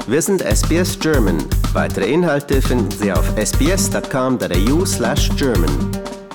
Wir sind SBS German. Weitere Inhalte finden Sie auf sbs.com.au/German.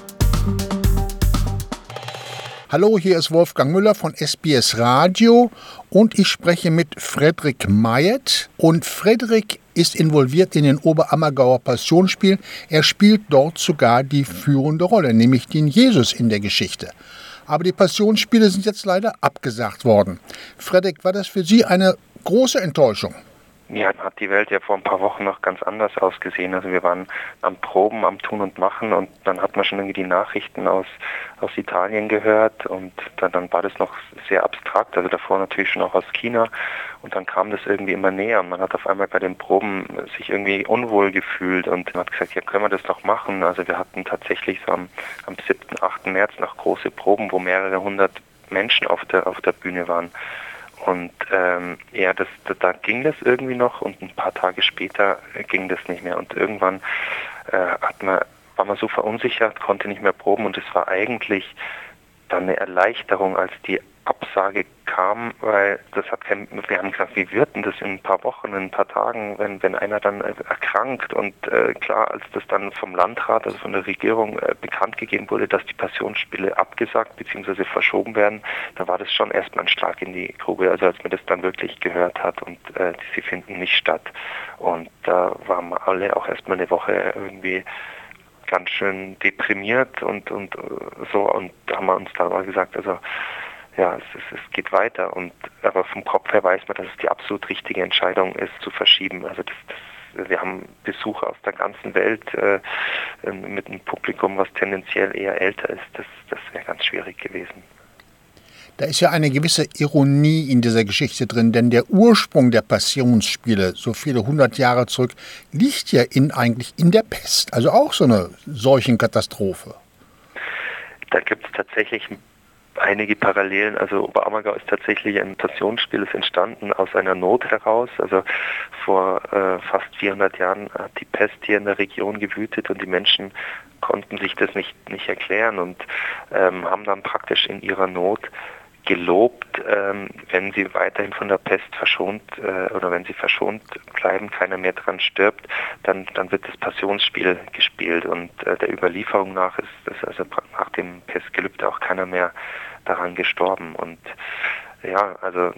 Hallo, hier ist Wolfgang Müller von SBS Radio und ich spreche mit Frederik Mayet. Und Frederik ist involviert in den Oberammergauer Passionsspielen. Er spielt dort sogar die führende Rolle, nämlich den Jesus in der Geschichte. Aber die Passionsspiele sind jetzt leider abgesagt worden. Frederik, war das für Sie eine große Enttäuschung? Ja, hat die Welt ja vor ein paar Wochen noch ganz anders ausgesehen. Also wir waren am Proben, am Tun und Machen und dann hat man schon irgendwie die Nachrichten aus Italien gehört und dann war das noch sehr abstrakt, also davor natürlich schon auch aus China und dann kam das irgendwie immer näher und man hat auf einmal bei den Proben sich irgendwie unwohl gefühlt und man hat gesagt, ja, können wir das doch machen. Also wir hatten tatsächlich so am 7., 8. März noch große Proben, wo mehrere hundert Menschen auf der Bühne waren. Und da ging das irgendwie noch und ein paar Tage später ging das nicht mehr. Und irgendwann war man so verunsichert, konnte nicht mehr proben und es war eigentlich dann eine Erleichterung, als die Absage kam, weil wir haben gesagt, wie wird denn das in ein paar Wochen, in ein paar Tagen, wenn einer dann erkrankt und klar, als das dann vom Landrat, also von der Regierung bekannt gegeben wurde, dass die Passionsspiele abgesagt bzw. verschoben werden, da war das schon erstmal ein Schlag in die Grube, also als man das dann wirklich gehört hat und sie finden nicht statt und da waren wir alle auch erstmal eine Woche irgendwie ganz schön deprimiert und so und da haben wir uns dann mal gesagt, also ja, es geht weiter aber vom Kopf her weiß man, dass es die absolut richtige Entscheidung ist, zu verschieben. Also wir haben Besucher aus der ganzen Welt mit einem Publikum, was tendenziell eher älter ist. Das wäre ganz schwierig gewesen. Da ist ja eine gewisse Ironie in dieser Geschichte drin, denn der Ursprung der Passionsspiele, so viele 100 Jahre zurück, liegt ja eigentlich in der Pest, also auch so eine Seuchenkatastrophe. Da gibt es tatsächlich einige Parallelen. Also Oberammergau ist tatsächlich ein Passionsspiel, ist entstanden aus einer Not heraus. Also vor fast 400 Jahren hat die Pest hier in der Region gewütet und die Menschen konnten sich das nicht erklären und haben dann praktisch in ihrer Not gelobt, wenn sie weiterhin von der Pest verschont oder wenn sie verschont bleiben, keiner mehr dran stirbt, dann wird das Passionsspiel gespielt und der Überlieferung nach ist also nach dem Pestgelübde auch keiner mehr daran gestorben und ja, also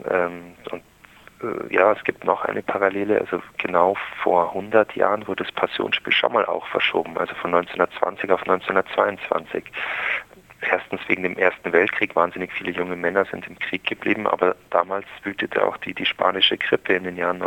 es gibt noch eine Parallele, also genau vor 100 Jahren wurde das Passionsspiel schon mal auch verschoben, also von 1920 auf 1922. Erstens wegen dem Ersten Weltkrieg, wahnsinnig viele junge Männer sind im Krieg geblieben, aber damals wütete auch die spanische Grippe in den Jahren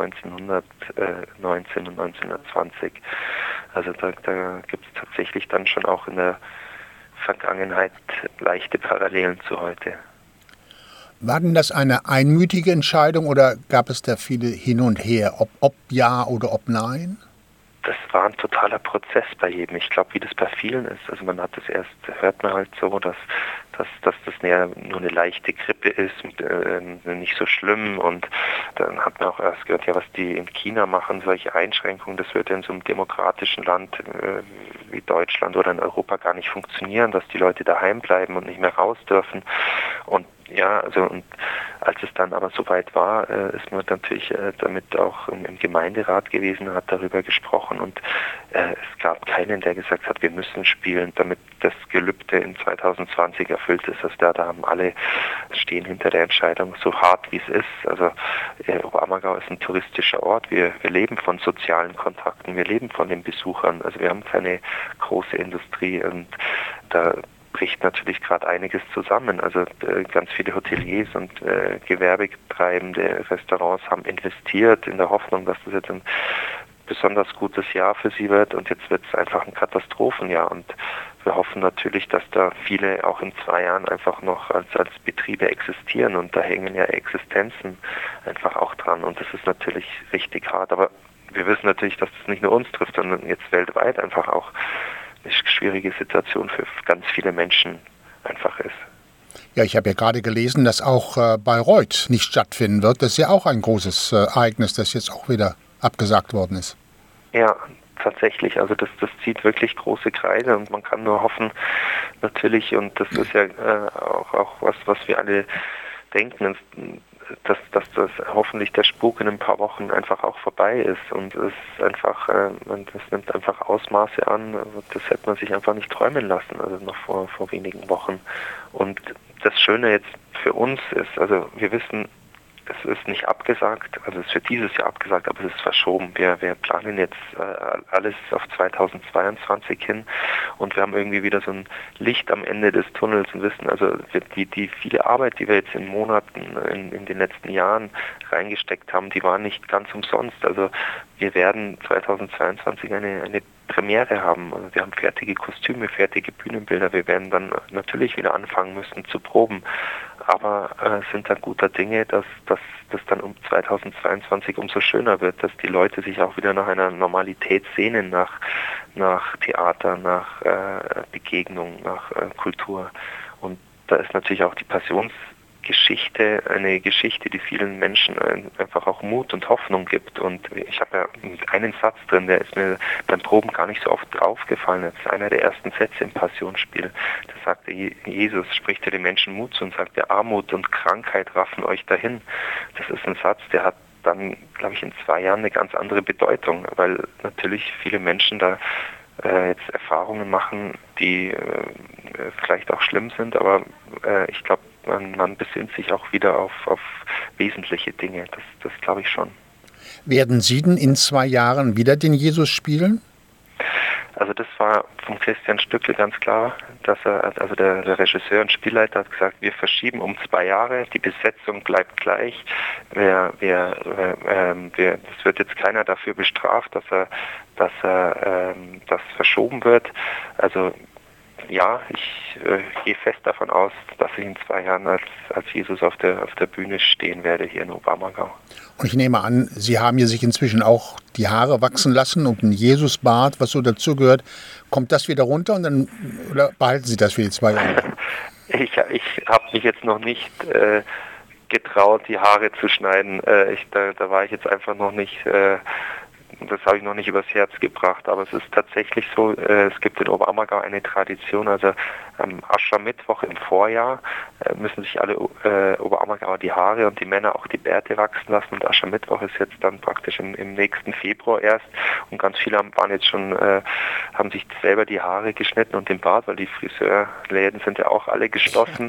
1919 und 1920. Also da gibt es tatsächlich dann schon auch in der Vergangenheit leichte Parallelen zu heute. War denn das eine einmütige Entscheidung oder gab es da viele hin und her, ob ja oder ob nein? Das war ein totaler Prozess bei jedem. Ich glaube, wie das bei vielen ist. Also man hat das hört man halt so, dass das nur eine leichte Grippe ist, nicht so schlimm. Und dann hat man auch erst gehört, ja, was die in China machen, solche Einschränkungen, das wird in so einem demokratischen Land wie Deutschland oder in Europa gar nicht funktionieren, dass die Leute daheim bleiben und nicht mehr raus dürfen. Und ja, und als es dann aber soweit war, ist man natürlich damit auch im Gemeinderat gewesen, hat darüber gesprochen und es gab keinen, der gesagt hat, wir müssen spielen, damit das Gelübde in 2020 erfüllt ist. Also da haben alle stehen hinter der Entscheidung, so hart wie es ist. Also Oberammergau ist ein touristischer Ort, wir leben von sozialen Kontakten, wir leben von den Besuchern, also wir haben keine große Industrie und da bricht natürlich gerade einiges zusammen. Also ganz viele Hoteliers und gewerbetreibende Restaurants haben investiert in der Hoffnung, dass das jetzt ein besonders gutes Jahr für sie wird und jetzt wird es einfach ein Katastrophenjahr und wir hoffen natürlich, dass da viele auch in 2 Jahren einfach noch als Betriebe existieren und da hängen ja Existenzen einfach auch dran und das ist natürlich richtig hart, aber wir wissen natürlich, dass das nicht nur uns trifft, sondern jetzt weltweit einfach auch eine schwierige Situation für ganz viele Menschen einfach ist. Ja, ich habe ja gerade gelesen, dass auch Bayreuth nicht stattfinden wird. Das ist ja auch ein großes Ereignis, das jetzt auch wieder abgesagt worden ist. Ja, tatsächlich. Also das zieht wirklich große Kreise und man kann nur hoffen, natürlich, und das ist ja auch was wir alle denken, dass das hoffentlich der Spuk in ein paar Wochen einfach auch vorbei ist und es einfach, das nimmt einfach Ausmaße an, das hätte man sich einfach nicht träumen lassen, also noch vor wenigen Wochen. Und das Schöne jetzt für uns ist, also wir wissen, es ist nicht abgesagt, also es ist für dieses Jahr abgesagt, aber es ist verschoben. Wir planen jetzt alles auf 2022 hin und wir haben irgendwie wieder so ein Licht am Ende des Tunnels und wissen, also die viele Arbeit, die wir jetzt in Monaten, in den letzten Jahren reingesteckt haben, die war nicht ganz umsonst. Also wir werden 2022 eine Premiere haben. Also wir haben fertige Kostüme, fertige Bühnenbilder. Wir werden dann natürlich wieder anfangen müssen zu proben. Aber sind da guter Dinge, dass das dann um 2022 umso schöner wird, dass die Leute sich auch wieder nach einer Normalität sehnen, nach Theater, nach Begegnung, nach Kultur. Und da ist natürlich auch die Passionsgeschichte eine Geschichte, die vielen Menschen einfach auch Mut und Hoffnung gibt. Und ich habe ja einen Satz drin, der ist mir beim Proben gar nicht so oft aufgefallen. Das ist einer der ersten Sätze im Passionsspiel. Da sagte Jesus, spricht er den Menschen Mut zu und sagt, der Armut und Krankheit raffen euch dahin. Das ist ein Satz, der hat dann, glaube ich, in 2 Jahren eine ganz andere Bedeutung, weil natürlich viele Menschen da jetzt Erfahrungen machen, die vielleicht auch schlimm sind, aber ich glaube, man besinnt sich auch wieder auf wesentliche Dinge. Das glaube ich schon. Werden Sie denn in 2 Jahren wieder den Jesus spielen? Also das war von Christian Stückle ganz klar, dass also der Regisseur und Spielleiter hat gesagt, wir verschieben um 2 Jahre, die Besetzung bleibt gleich. Es wird jetzt keiner dafür bestraft, dass das verschoben wird. Also ja, ich gehe fest davon aus, dass ich in 2 Jahren als Jesus auf der Bühne stehen werde hier in Oberammergau. Und ich nehme an, Sie haben hier sich inzwischen auch die Haare wachsen lassen und ein Jesusbart, was so dazugehört. Kommt das wieder runter oder behalten Sie das für die 2 Jahre? Ich habe mich jetzt noch nicht getraut, die Haare zu schneiden. Da war ich jetzt einfach noch nicht... Das habe ich noch nicht übers Herz gebracht, aber es ist tatsächlich so, es gibt in Oberammergau eine Tradition, also am Aschermittwoch im Vorjahr müssen sich alle Oberammergauer die Haare und die Männer auch die Bärte wachsen lassen und Aschermittwoch ist jetzt dann praktisch im nächsten Februar erst und ganz viele haben sich selber die Haare geschnitten und den Bart, weil die Friseurläden sind ja auch alle geschlossen.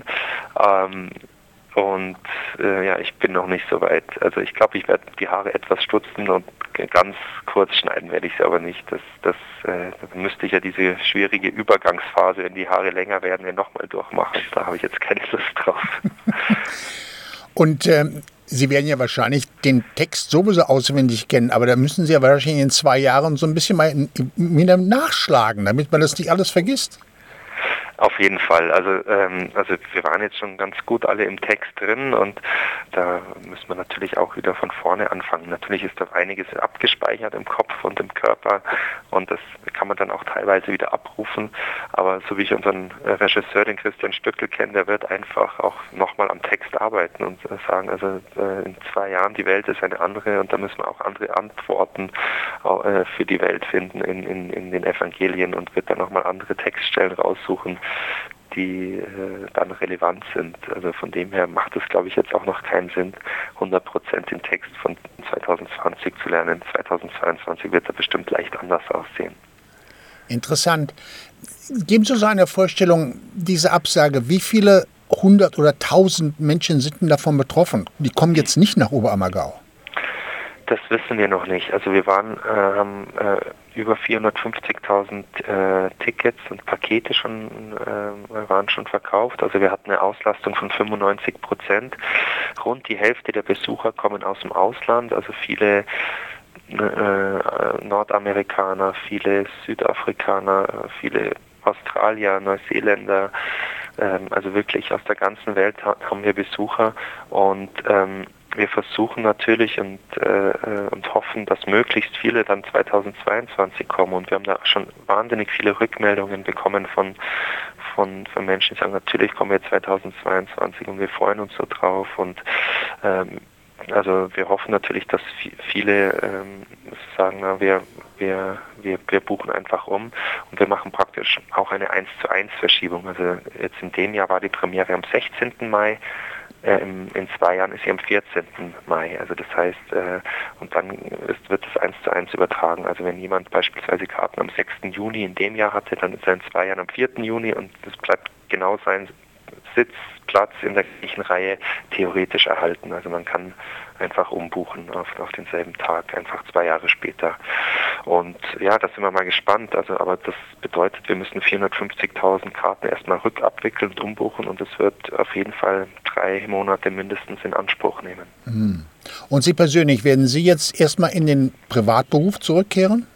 Und ich bin noch nicht so weit. Also ich glaube, ich werde die Haare etwas stutzen und ganz kurz schneiden werde ich sie aber nicht. Da müsste ich ja diese schwierige Übergangsphase, wenn die Haare länger werden, ja nochmal durchmachen. Da habe ich jetzt keine Lust drauf. Und Sie werden ja wahrscheinlich den Text sowieso auswendig kennen, aber da müssen Sie ja wahrscheinlich in 2 Jahren so ein bisschen mal wieder nachschlagen, damit man das nicht alles vergisst. Auf jeden Fall. Also wir waren jetzt schon ganz gut alle im Text drin und da müssen wir natürlich auch wieder von vorne anfangen. Natürlich ist da einiges abgespeichert im Kopf und im Körper und das kann man dann auch teilweise wieder abrufen. Aber so wie ich unseren Regisseur, den Christian Stückle, kenne, der wird einfach auch nochmal am Text arbeiten und sagen, also in 2 Jahren die Welt ist eine andere und da müssen wir auch andere Antworten für die Welt finden in den Evangelien und wird dann nochmal andere Textstellen raussuchen, die dann relevant sind. Also von dem her macht es, glaube ich, jetzt auch noch keinen Sinn, 100% den Text von 2020 zu lernen. 2022 wird er bestimmt leicht anders aussehen. Interessant. Geben Sie so eine Vorstellung, diese Absage, wie viele 100 oder 1000 Menschen sind denn davon betroffen? Die kommen jetzt nicht nach Oberammergau. Das wissen wir noch nicht. Also wir haben über 450.000 Tickets und Pakete waren schon verkauft. Also wir hatten eine Auslastung von 95%. Rund die Hälfte der Besucher kommen aus dem Ausland, also viele Nordamerikaner, viele Südafrikaner, viele Australier, Neuseeländer, also wirklich aus der ganzen Welt haben wir Besucher und wir versuchen natürlich und hoffen, dass möglichst viele dann 2022 kommen und wir haben da schon wahnsinnig viele Rückmeldungen bekommen von Menschen, die sagen, natürlich kommen wir 2022 und wir freuen uns so drauf und also wir hoffen natürlich, dass viele sagen, na, wir buchen einfach um und wir machen praktisch auch eine 1:1 Verschiebung. Also jetzt in dem Jahr war die Premiere am 16. Mai in 2 Jahren ist sie am 14. Mai. Also das heißt, und dann wird es 1:1 übertragen. Also wenn jemand beispielsweise Karten am 6. Juni in dem Jahr hatte, dann ist er in 2 Jahren am 4. Juni und es bleibt genau sein Sitzplatz in der gleichen Reihe theoretisch erhalten. Also man kann einfach umbuchen auf denselben Tag, einfach 2 Jahre später. Und ja, da sind wir mal gespannt. Also, aber das bedeutet, wir müssen 450.000 Karten erstmal rückabwickeln und umbuchen und es wird auf jeden Fall 3 Monate mindestens in Anspruch nehmen. Und Sie persönlich, werden Sie jetzt erstmal in den Privatberuf zurückkehren?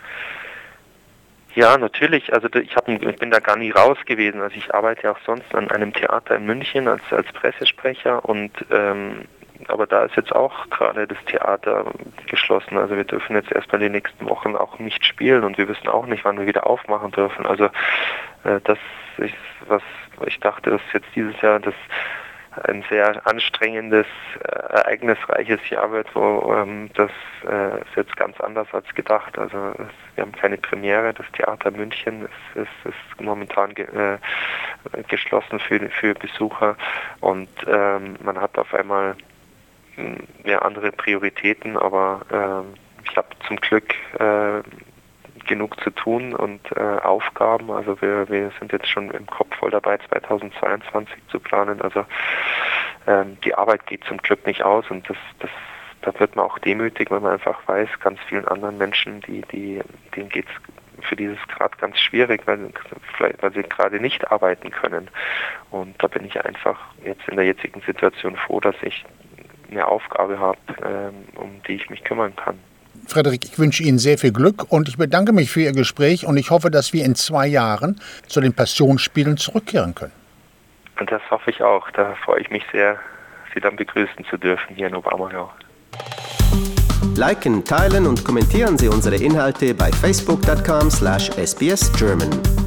Ja, natürlich. Also ich bin da gar nie raus gewesen. Also ich arbeite ja auch sonst an einem Theater in München als Pressesprecher und aber da ist jetzt auch gerade das Theater geschlossen. Also wir dürfen jetzt erstmal die nächsten Wochen auch nicht spielen und wir wissen auch nicht, wann wir wieder aufmachen dürfen. Also das ist was ich dachte, dass jetzt dieses Jahr ein sehr anstrengendes, ereignisreiches Jahr wird, wo das ist jetzt ganz anders als gedacht. Also wir haben keine Premiere, das Theater München ist momentan geschlossen für Besucher und man hat auf einmal andere Prioritäten, aber ich habe zum Glück genug zu tun und Aufgaben. Also wir sind jetzt schon im Kopf voll dabei, 2022 zu planen. Also die Arbeit geht zum Glück nicht aus und da wird man auch demütig, weil man einfach weiß, ganz vielen anderen Menschen, denen geht es für dieses Grad ganz schwierig, weil sie gerade nicht arbeiten können. Und da bin ich einfach jetzt in der jetzigen Situation froh, dass ich eine Aufgabe habe, um die ich mich kümmern kann. Frederik, ich wünsche Ihnen sehr viel Glück und ich bedanke mich für Ihr Gespräch und ich hoffe, dass wir in 2 Jahren zu den Passionsspielen zurückkehren können. Und das hoffe ich auch. Da freue ich mich sehr, Sie dann begrüßen zu dürfen hier in Oberammergau. Liken, teilen und kommentieren Sie unsere Inhalte bei facebook.com/sbsgerman.